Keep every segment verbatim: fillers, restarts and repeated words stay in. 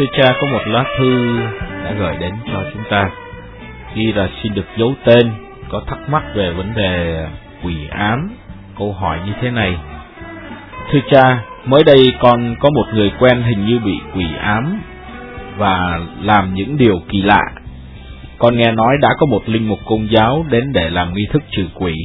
Thưa cha, có một lá thư đã gửi đến cho chúng ta, ghi là xin được giấu tên, có thắc mắc về vấn đề quỷ ám. Câu hỏi như thế này: thưa cha, mới đây con có một người quen hình như bị quỷ ám và làm những điều kỳ lạ. Con nghe nói đã có một linh mục Công giáo đến để làm nghi thức trừ quỷ.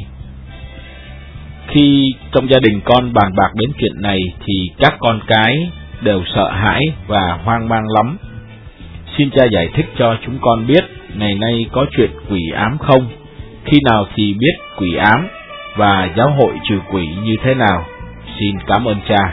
Khi trong gia đình con bàn bạc đến chuyện này thì các con cái đều sợ hãi và hoang mang lắm. Xin cha giải thích cho chúng con biết ngày nay có chuyện quỷ ám không? Khi nào thì biết quỷ ám và giáo hội trừ quỷ như thế nào? Xin cảm ơn cha.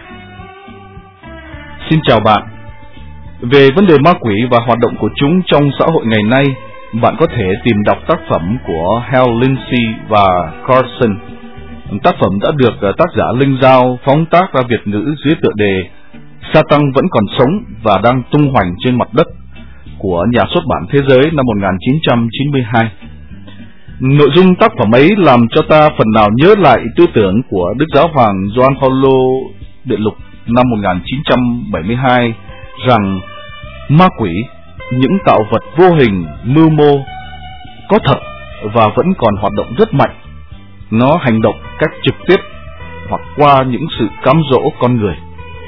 Xin chào bạn. Về vấn đề ma quỷ và hoạt động của chúng trong xã hội ngày nay, bạn có thể tìm đọc tác phẩm của Hal Lindsey và Carson. Tác phẩm đã được tác giả Linh Giao phóng tác ra Việt ngữ dưới tựa đề Satan vẫn còn sống và đang tung hoành trên mặt đất, của nhà xuất bản Thế giới năm một nghìn chín trăm chín mươi hai. Nội dung tác phẩm ấy làm cho ta phần nào nhớ lại tư tưởng của Đức Giáo hoàng Gioan Phaolô Đệ Lục năm một nghìn chín trăm bảy mươi hai rằng ma quỷ, những tạo vật vô hình mưu mô, có thật và vẫn còn hoạt động rất mạnh. Nó hành động cách trực tiếp hoặc qua những sự cám dỗ con người.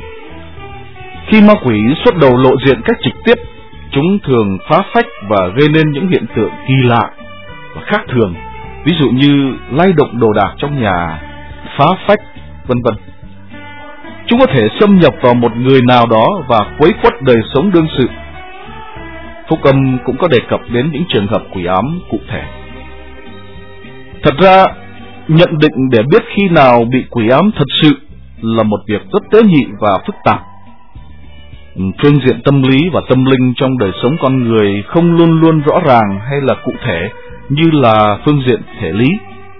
Khi ma quỷ xuất đầu lộ diện cách trực tiếp, chúng thường phá phách và gây nên những hiện tượng kỳ lạ và khác thường, ví dụ như lay động đồ đạc trong nhà, phá phách, vân vân. Chúng có thể xâm nhập vào một người nào đó và quấy quất đời sống đương sự. Phúc Âm cũng có đề cập đến những trường hợp quỷ ám cụ thể. Thật ra, nhận định để biết khi nào bị quỷ ám thật sự là một việc rất tế nhị và phức tạp. Phương diện tâm lý và tâm linh trong đời sống con người không luôn luôn rõ ràng hay là cụ thể như là phương diện thể lý.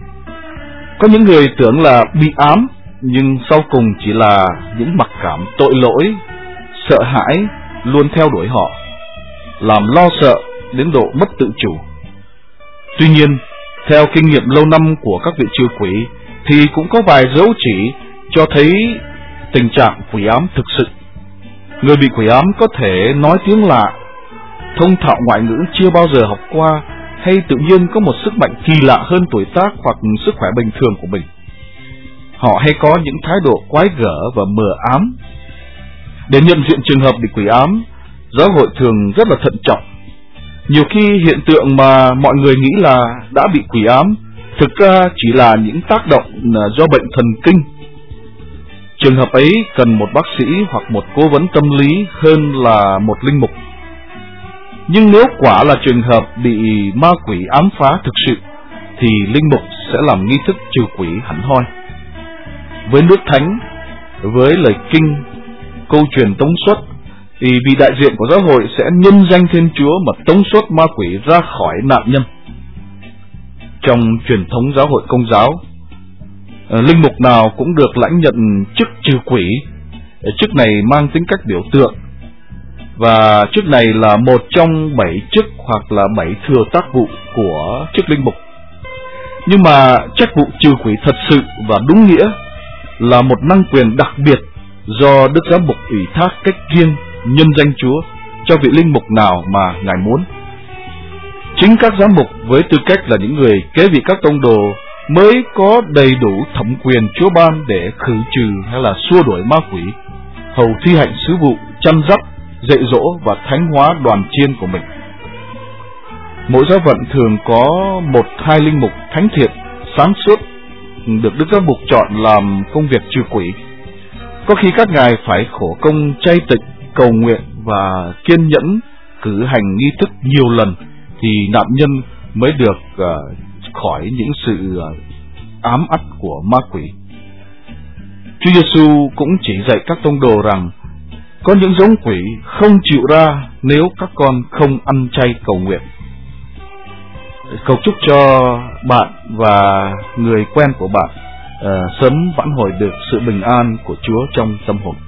Có những người tưởng là bị ám, nhưng sau cùng chỉ là những mặc cảm tội lỗi, sợ hãi luôn theo đuổi họ, làm lo sợ đến độ mất tự chủ. Tuy nhiên, theo kinh nghiệm lâu năm của các vị trừ quỷ thì cũng có vài dấu chỉ cho thấy tình trạng quỷ ám thực sự. Người bị quỷ ám có thể nói tiếng lạ, thông thạo ngoại ngữ chưa bao giờ học qua, hay tự nhiên có một sức mạnh kỳ lạ hơn tuổi tác hoặc sức khỏe bình thường của mình. Họ hay có những thái độ quái gở và mờ ám. Để nhận diện trường hợp bị quỷ ám, giáo hội thường rất là thận trọng. Nhiều khi hiện tượng mà mọi người nghĩ là đã bị quỷ ám thực ra chỉ là những tác động do bệnh thần kinh. Trường hợp ấy cần một bác sĩ hoặc một cố vấn tâm lý hơn là một linh mục. Nhưng nếu quả là trường hợp bị ma quỷ ám phá thực sự thì linh mục sẽ làm nghi thức trừ quỷ hẳn hoi. Với nước thánh, với lời kinh, câu truyền tống xuất, thì vị đại diện của giáo hội sẽ nhân danh Thiên Chúa mà tống xuất ma quỷ ra khỏi nạn nhân. Trong truyền thống giáo hội Công giáo, linh mục nào cũng được lãnh nhận chức trừ quỷ. Chức này mang tính cách biểu tượng, và chức này là một trong bảy chức hoặc là bảy thừa tác vụ của chức linh mục. Nhưng mà chức vụ trừ quỷ thật sự và đúng nghĩa là một năng quyền đặc biệt do Đức Giám mục ủy thác cách riêng nhân danh Chúa cho vị linh mục nào mà Ngài muốn. Chính các giám mục với tư cách là những người kế vị các tông đồ mới có đầy đủ thẩm quyền Chúa ban để khử trừ hay là xua đuổi ma quỷ, hầu thi hành sứ vụ chăn dắt, dạy dỗ và thánh hóa đoàn chiên của mình. Mỗi giáo phận thường có một hai linh mục thánh thiện, sáng suốt được Đức Giám mục chọn làm công việc trừ quỷ. Có khi các ngài phải khổ công chay tịnh, cầu nguyện và kiên nhẫn cử hành nghi thức nhiều lần thì nạn nhân mới được uh, khỏi những sự uh, ám ắt của ma quỷ. Chúa Giêsu cũng chỉ dạy các tông đồ rằng có những giống quỷ không chịu ra nếu các con không ăn chay cầu nguyện. Cầu chúc cho bạn và người quen của bạn uh, sớm vãn hồi được sự bình an của Chúa trong tâm hồn.